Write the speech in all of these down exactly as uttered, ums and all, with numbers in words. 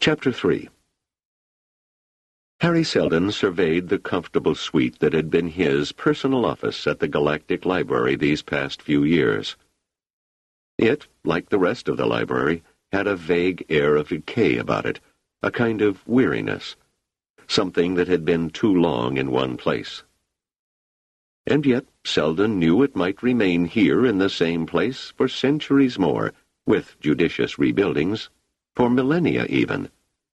Chapter three. Harry Seldon surveyed the comfortable suite that had been his personal office at the Galactic Library these past few years. It, like the rest of the library, had a vague air of decay about it, a kind of weariness, something that had been too long in one place. And yet Seldon knew it might remain here in the same place for centuries more, with judicious rebuildings, for millennia even.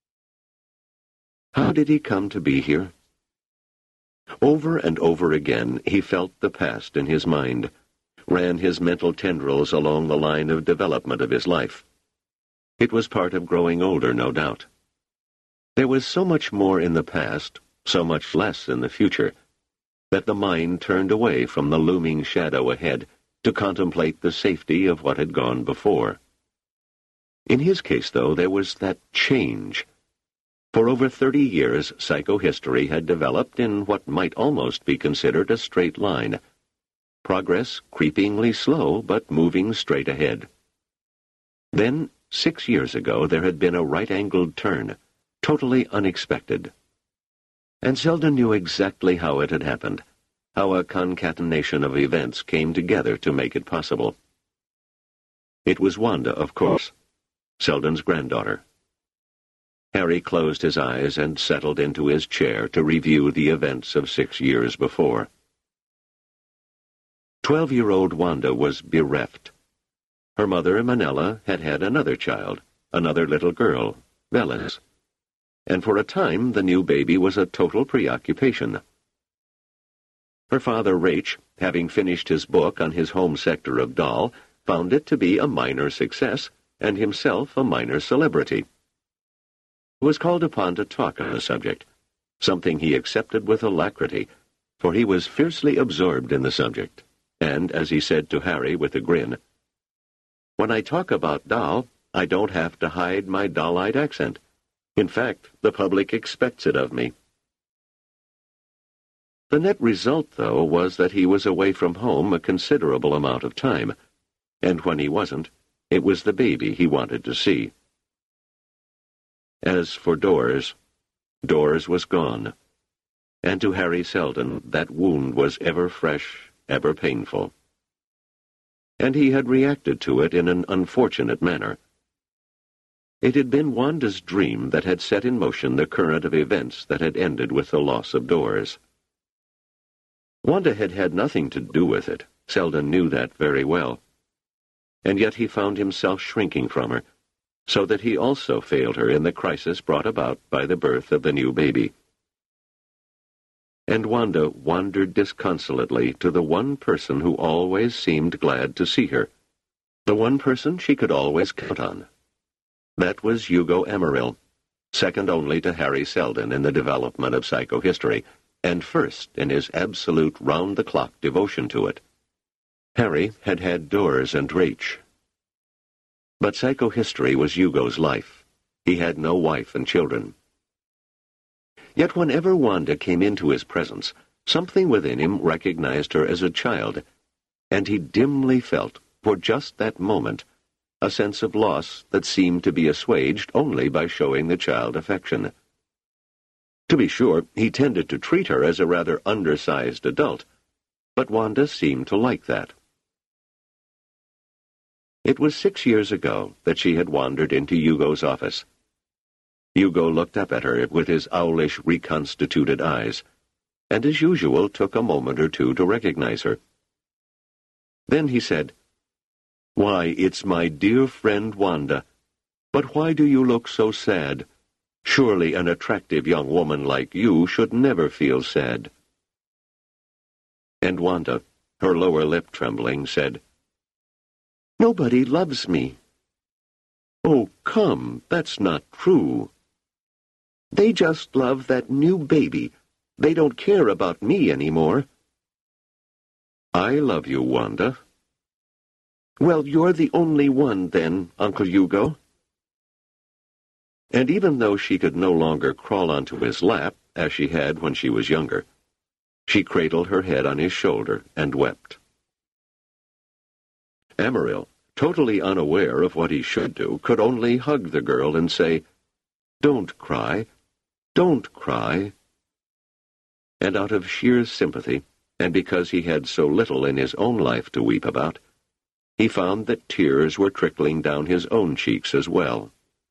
How did he come to be here? Over and over again he felt the past in his mind, ran his mental tendrils along the line of development of his life. It was part of growing older, no doubt. There was so much more in the past, so much less in the future, that the mind turned away from the looming shadow ahead to contemplate the safety of what had gone before. In his case, though, there was that change. For over thirty years, psychohistory had developed in what might almost be considered a straight line. Progress creepingly slow, but moving straight ahead. Then, six years ago, there had been a right-angled turn, totally unexpected. And Seldon knew exactly how it had happened, how a concatenation of events came together to make it possible. It was Wanda, of course, Seldon's granddaughter. Harry closed his eyes and settled into his chair to review the events of six years before. Twelve-year-old Wanda was bereft. Her mother, Manella, had had another child, another little girl, Velis. And for a time the new baby was a total preoccupation. Her father, Raich, having finished his book on his home sector of Dahl, found it to be a minor success, and himself a minor celebrity. He was called upon to talk on the subject, something he accepted with alacrity, for he was fiercely absorbed in the subject, and, as he said to Harry with a grin, "When I talk about Dahl, I don't have to hide my Dahlite accent. In fact, the public expects it of me." The net result, though, was that he was away from home a considerable amount of time, and when he wasn't, it was the baby he wanted to see. As for Doris, Doris was gone, and to Harry Seldon that wound was ever fresh, ever painful. And he had reacted to it in an unfortunate manner. It had been Wanda's dream that had set in motion the current of events that had ended with the loss of Doris. Wanda had had nothing to do with it. Seldon knew that very well. And yet he found himself shrinking from her, so that he also failed her in the crisis brought about by the birth of the new baby. And Wanda wandered disconsolately to the one person who always seemed glad to see her, the one person she could always count on. That was Hugo Emeril, second only to Harry Seldon in the development of psychohistory, and first in his absolute round-the-clock devotion to it. Harry had had Doris and Raich. But psychohistory was Hugo's life. He had no wife and children. Yet whenever Wanda came into his presence, something within him recognized her as a child, and he dimly felt, for just that moment, a sense of loss that seemed to be assuaged only by showing the child affection. To be sure, he tended to treat her as a rather undersized adult, but Wanda seemed to like that. It was six years ago that she had wandered into Hugo's office. Hugo looked up at her with his owlish, reconstituted eyes, and as usual took a moment or two to recognize her. Then he said, "Why, it's my dear friend Wanda. But why do you look so sad? Surely an attractive young woman like you should never feel sad." And Wanda, her lower lip trembling, said, "Nobody loves me." "Oh, come, that's not true." "They just love that new baby. They don't care about me anymore." "I love you, Wanda." "Well, you're the only one, then, Uncle Hugo." And even though she could no longer crawl onto his lap, as she had when she was younger, she cradled her head on his shoulder and wept. Emeril, totally unaware of what he should do, could only hug the girl and say, Don't cry. Don't cry." And out of sheer sympathy, and because he had so little in his own life to weep about, he found that tears were trickling down his own cheeks as well.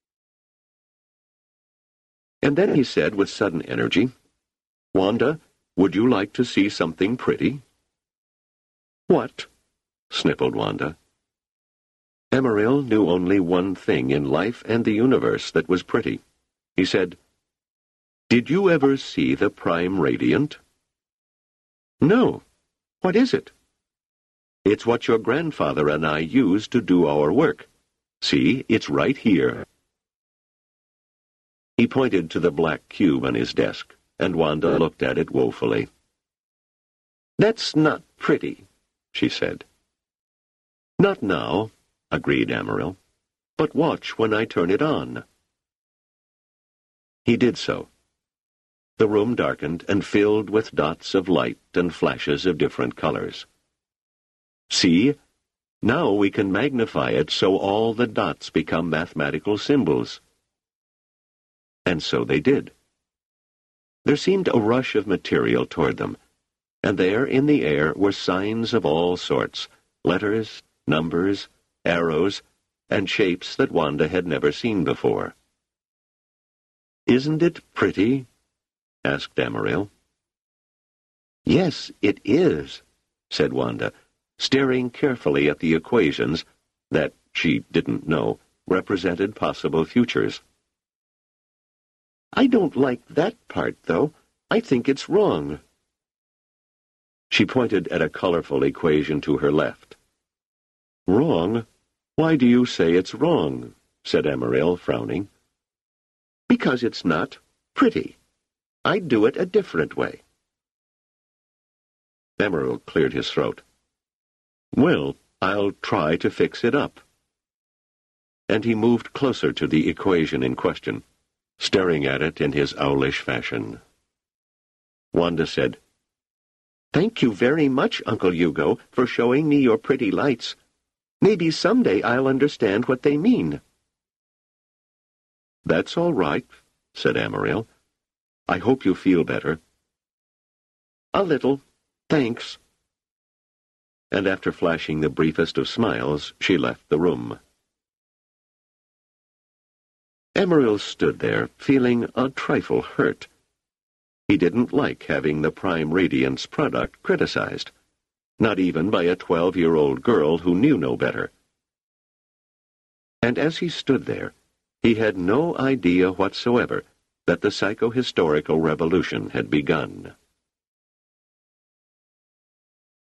And then he said with sudden energy, "Wanda, would you like to see something pretty?" "What?" snippled Wanda. Emeril knew only one thing in life and the universe that was pretty. He said, "Did you ever see the prime radiant?" "No. What is it?" "It's what your grandfather and I use to do our work. See, it's right here." He pointed to the black cube on his desk, and Wanda looked at it woefully. "That's not pretty," she said. "Not now," agreed Emeril. "But watch when I turn it on." He did so. The room darkened and filled with dots of light and flashes of different colors. "See? Now we can magnify it so all the dots become mathematical symbols." And so they did. There seemed a rush of material toward them, and there in the air were signs of all sorts, letters, numbers, arrows, and shapes that Wanda had never seen before. "Isn't it pretty?" asked Emeril. "Yes, it is," said Wanda, staring carefully at the equations that, she didn't know, represented possible futures. "I don't like that part, though. I think it's wrong." She pointed at a colorful equation to her left. "Wrong? Why do you say it's wrong?" said Emeril, frowning. "Because it's not pretty. I'd do it a different way." Emeril cleared his throat. "Well, I'll try to fix it up." And he moved closer to the equation in question, staring at it in his owlish fashion. Wanda said, "Thank you very much, Uncle Hugo, for showing me your pretty lights. Maybe someday I'll understand what they mean." "That's all right," said Emeril. "I hope you feel better." "A little, thanks." And after flashing the briefest of smiles, she left the room. Emeril stood there, feeling a trifle hurt. He didn't like having the Prime Radiance product criticized, not even by a twelve-year-old girl who knew no better. And as he stood there, he had no idea whatsoever that the psychohistorical revolution had begun.